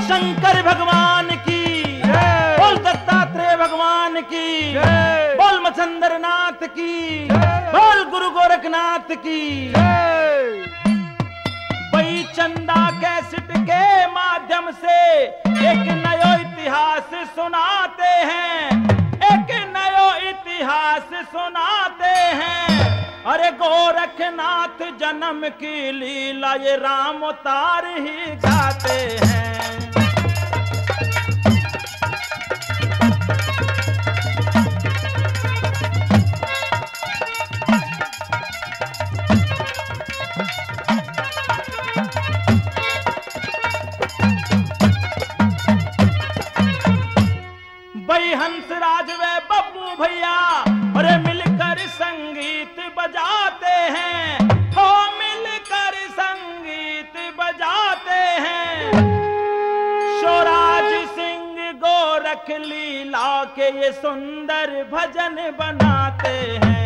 शंकर भगवान की, बोल दत्तात्रेय भगवान की, बोल मच्छंदर नाथ की, बोल गुरु गोरखनाथ की। भाई चंदा कैसेट के माध्यम से एक नया इतिहास सुनाते हैं, एक नया इतिहास सुनाते हैं। अरे गोरखनाथ जन्म की लीला ये राम अवतार ही गाते हैं। हंसराज वे बब्बू भैया अरे मिलकर संगीत बजाते हैं, हो मिलकर संगीत बजाते हैं। शोराज सिंह गोरख लीला के ये सुंदर भजन बनाते हैं।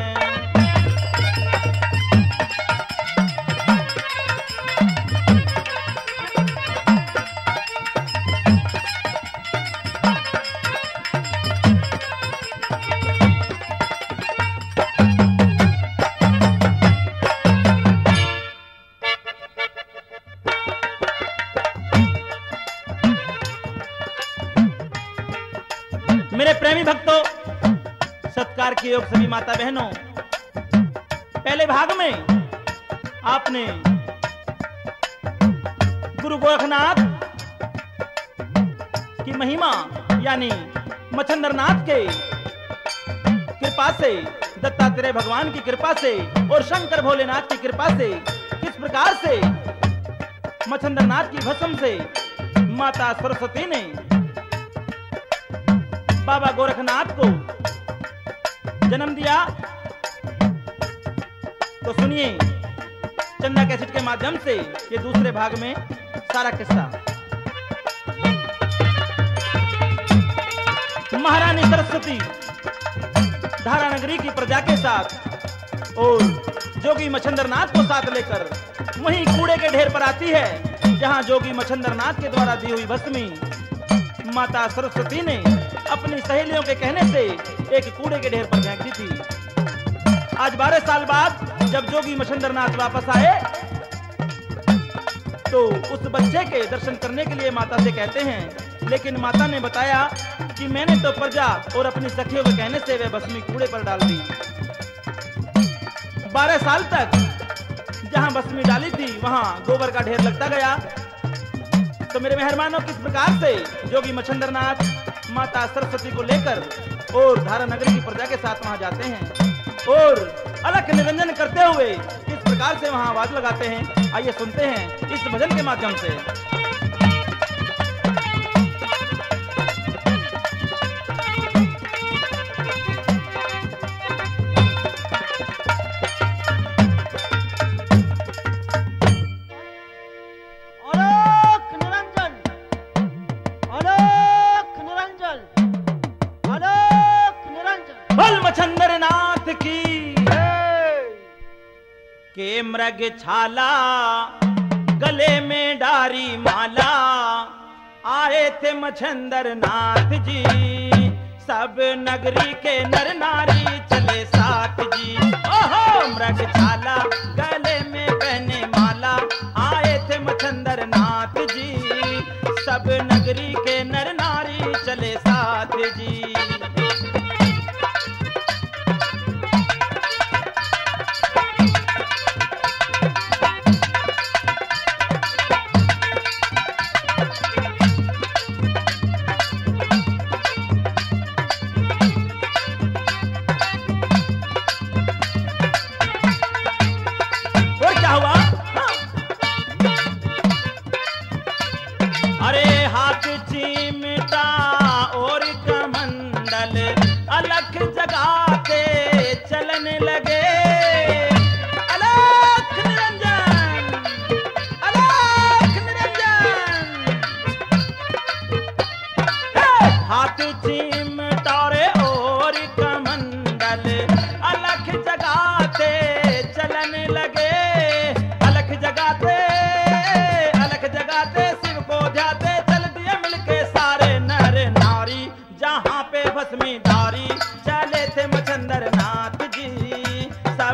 मेरे प्रेमी भक्तों, सत्कार के योग सभी माता बहनों, पहले भाग में आपने गुरु गोरखनाथ की महिमा यानी मच्छंदरनाथ के कृपा से, दत्तात्रेय भगवान की कृपा से और शंकर भोलेनाथ की कृपा से किस प्रकार से मच्छंदरनाथ की भस्म से माता सरस्वती ने बाबा गोरखनाथ को जन्म दिया। तो सुनिए चंदा कैसेट के माध्यम से ये दूसरे भाग में सारा किस्सा। महारानी सरस्वती धारा नगरी की प्रजा के साथ और जोगी मच्छंदरनाथ को साथ लेकर वहीं कूड़े के ढेर पर आती है, जहां जोगी मच्छंदरनाथ के द्वारा दी हुई भस्मी माता सरस्वती ने अपनी सहेलियों के कहने से एक कूड़े के ढेर पर फेंक दी थी। आज 12 साल बाद जब जोगी मच्छंदरनाथ वापस आए तो उस बच्चे के दर्शन करने के लिए माता से कहते हैं, लेकिन माता ने बताया कि मैंने तो प्रजा और अपनी सखियों के कहने से वह भस्मी कूड़े पर डाल दी। 12 साल तक जहां भस्मी डाली थी वहां गोबर का ढेर लगता गया। तो मेरे मेहरबानों, किस प्रकार से जोगी मच्छंदरनाथ माता सरस्वती को लेकर और धारा नगरी की प्रजा के साथ वहां जाते हैं और अलख निरंजन करते हुए किस प्रकार से वहां आवाज लगाते हैं, आइए सुनते हैं इस भजन के माध्यम से। मच्छंदरनाथ की के मृग छाला गले में डारी माला, आए थे मच्छंदरनाथ जी सब नगरी के नर नारी चले साथ जी। ओहो मृग छाला गले में पहने माला, आए थे मच्छंदरनाथ जी सब नगरी के नर नारी चले साथ जी। अलख जगाते शिव को ध्याते चल दिए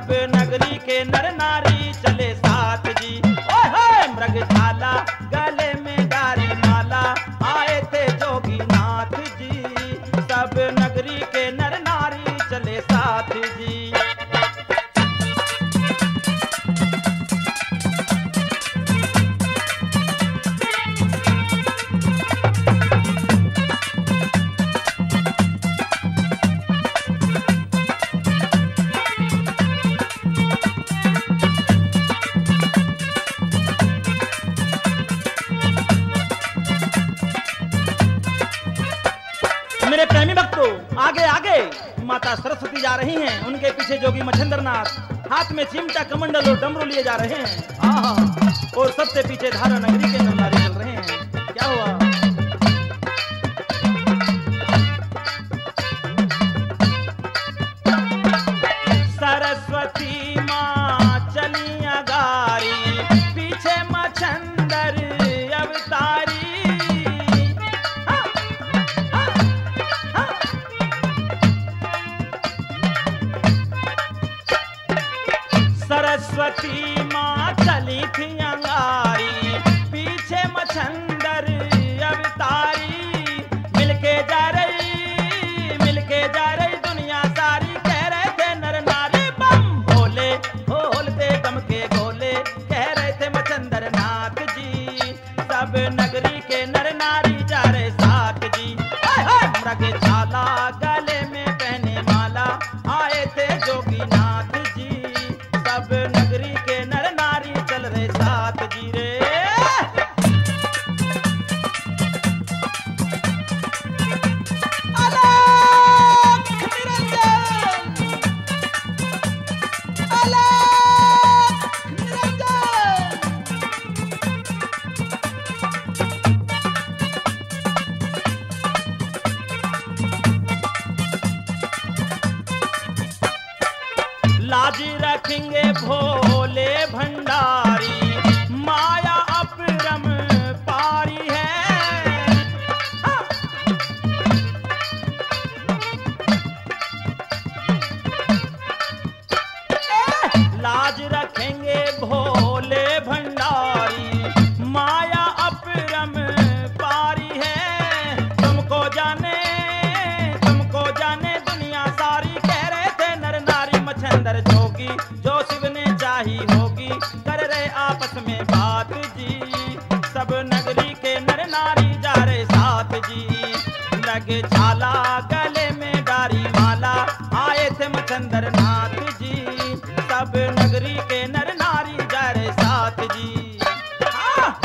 सब नगरी के नर नारी चले साथ जी। ओए होए मृगशाला गले में डारी माला, आए थे जोगी नाथ जी। सब नगरी के नर नारी चले साथ जी। मेरे प्रेमी भक्तों, आगे आगे माता सरस्वती जा रही हैं, उनके पीछे जोगी मच्छिंद्र नाथ हाथ में चिमटा कमंडल और डमरू लिए जा रहे हैं। आहा, और सबसे पीछे धारा नगरी के नर नारी चल रहे हैं। क्या हुआ? सरस्वती माँ चली अगारी, पीछे मच्छिंदर अवतारी। सरस्वती माँ चली थी अंगारी, पीछे मच्छिंदर अवतारी। मिलके जा रही दुनिया सारी, कह रहे थे नर नारी बम भोले, बोलते दम के गोले, कह रहे थे मच्छिंद्र नाथ जी। सब नगरी के नर नारी जा रहे साथ जी। मृगशाला गले में पहने माला, आए थे जोगी नाथ जी। सब नगरी के नर नारी चल रहे साथ जी रे। अलग निरंजन, अलग निरंजन। लाज रखेंगे भोले भंडारी, माया अपरम पारी है। लाज रखेंगे भोले भंडारी, माया अपरम पारी है। तुमको जाने दुनिया सारी, कह रहे थे नर नारी मच्छिंदर जोगी। जो शिव ने चाही होगी, कर रहे आपस में बात जी। सब नगरी के नर नारी जा रहे साथ जी। मृगशाला गले में डारी माला, आए थे मच्छिंद्र नाथ जी। सब नगरी के नर नारी जा रहे साथ जी। हाँ।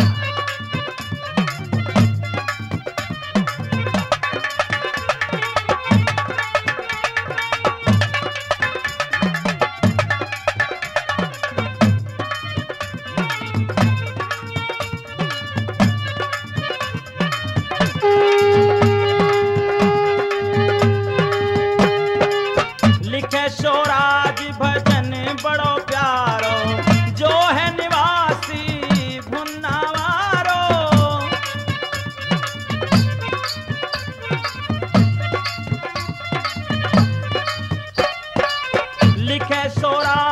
लिखे शोराज भजन बड़ो प्यारो, जो है निवासी भुन्नावारो। लिखे शोराज